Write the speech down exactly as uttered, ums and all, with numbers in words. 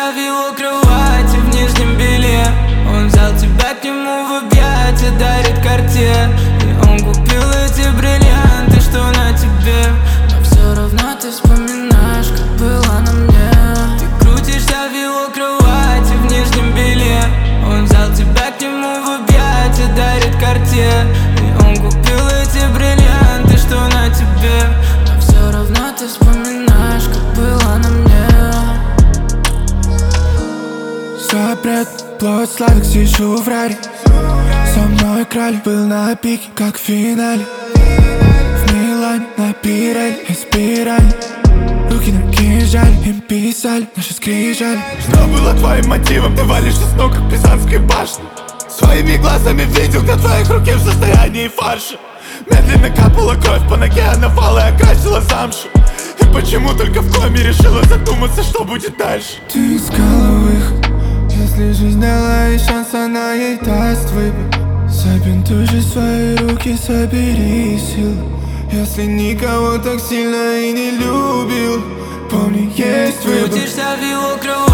Крутишься в его кровати в нижнем белье. Он взял тебя к нему в объятия, дарит Cartier. И он купил эти бриллианты, что на тебе. Но все равно ты вспоминаешь, как было на мне. Ты крутишься в его кровати в нижнем белье. Он взял тебя к нему в объятия, дарит Cartier. И он купил эти бриллианты, что на тебе. Но все равно ты вспоминаешь, как было на мне. Запрет, плоть, сладок, сижу в раре. Со мной крали, был на пике, как в финале. В Милане, на Пирель, из Пирани. Руки на жали, им писали, наши скрижали. Что было твоим мотивом? Ты валишься с ног, как Пизанской башни. Своими глазами видел, как твоих руки в состоянии фарша. Медленно капала кровь по ноге, она вала и окрасила замшу. И почему только в коме решила задуматься, что будет дальше? Ты искала выход. Если жизнь дала ей шанс, она ей даст выбор. Забинтуй же свои руки, собери силы. Если никого так сильно и не любил, помни, есть выбор. Крутишься в его кровати